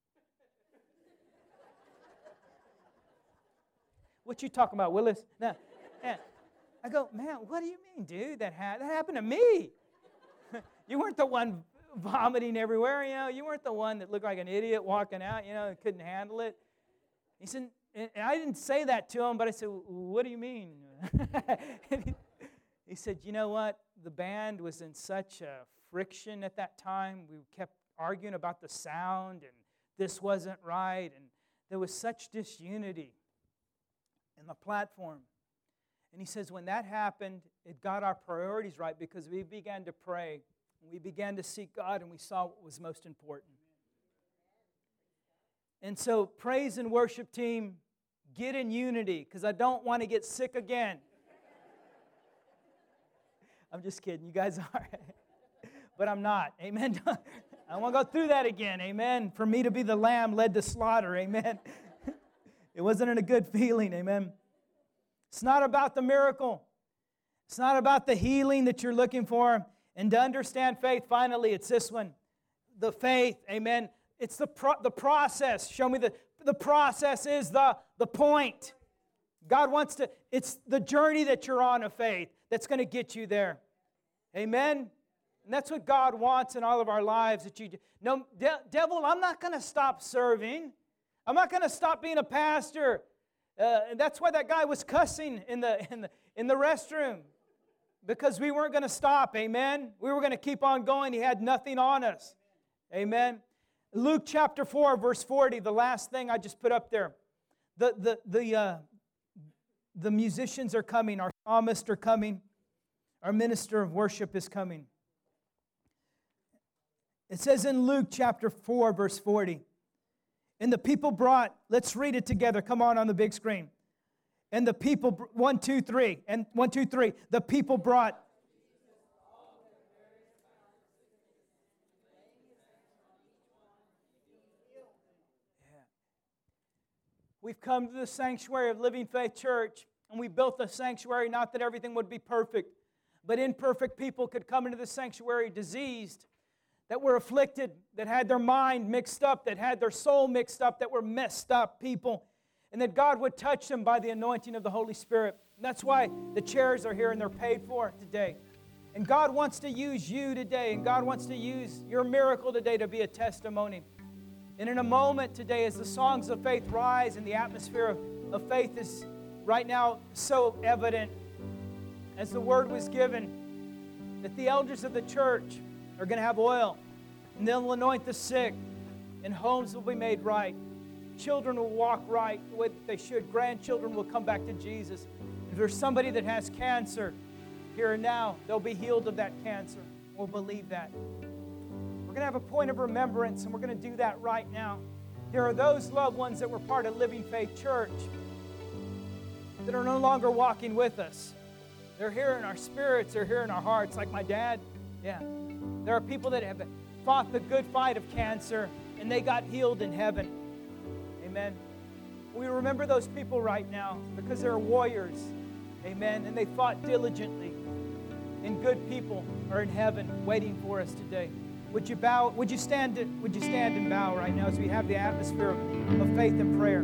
What you talking about, Willis? No. Yeah. I go, man, what do you mean, dude? That, ha- that happened to me. You weren't the one vomiting everywhere, you know. You weren't the one that looked like an idiot walking out, you know, and couldn't handle it. He said, and I didn't say that to him, but I said, what do you mean? he, he said, you know what? The band was in such a friction at that time. We kept arguing about the sound, and this wasn't right, and there was such disunity in the platform. And he says, when that happened, it got our priorities right, because we began to pray. We began to seek God, and we saw what was most important. And so, praise and worship team, get in unity, because I don't want to get sick again. I'm just kidding. You guys are. But I'm not. Amen. I want to go through that again. Amen. For me to be the lamb led to slaughter. Amen. It wasn't a good feeling. Amen. It's not about the miracle. It's not about the healing that you're looking for. And to understand faith, finally, it's this one. The faith, amen. It's the pro- the process. Show me the, the process is the, the point. God wants to, it's the journey that you're on of faith that's going to get you there. Amen? And that's what God wants in all of our lives. That you, no, de- devil, I'm not going to stop serving. I'm not going to stop being a pastor. Uh, and that's why that guy was cussing in the, in the, in the restroom. Because we weren't going to stop, amen? We were going to keep on going. He had nothing on us, amen? Luke chapter four, verse forty, the last thing I just put up there. The, the, the, uh, the musicians are coming. Our psalmists are coming. Our minister of worship is coming. It says in Luke chapter four, verse forty, and the people brought, let's read it together. Come on on the big screen. And the people, one, two, three, and one, two, three. The people brought. Yeah. We've come to the sanctuary of Living Faith Church, and we built the sanctuary, not that everything would be perfect, but imperfect people could come into the sanctuary diseased, that were afflicted, that had their mind mixed up, that had their soul mixed up, that were messed up people. And that God would touch them by the anointing of the Holy Spirit. And that's why the chairs are here and they're paid for today. And God wants to use you today. And God wants to use your miracle today to be a testimony. And in a moment today, as the songs of faith rise and the atmosphere of, of faith is right now so evident, as the word was given, that the elders of the church are going to have oil. And they'll anoint the sick. And homes will be made right. Children will walk right the way that they should. Grandchildren will come back to Jesus. If there's somebody that has cancer here and now, they'll be healed of that cancer. We'll believe that. We're going to have a point of remembrance, and we're going to do that right now. There are those loved ones that were part of Living Faith Church that are no longer walking with us. They're here in our spirits. They're here in our hearts, like my dad. Yeah. There are people that have fought the good fight of cancer, and they got healed in heaven. Amen. We remember those people right now because they're warriors. Amen. And they fought diligently. And good people are in heaven waiting for us today. Would you bow? Would you stand? Would you stand and bow right now as we have the atmosphere of, of faith and prayer?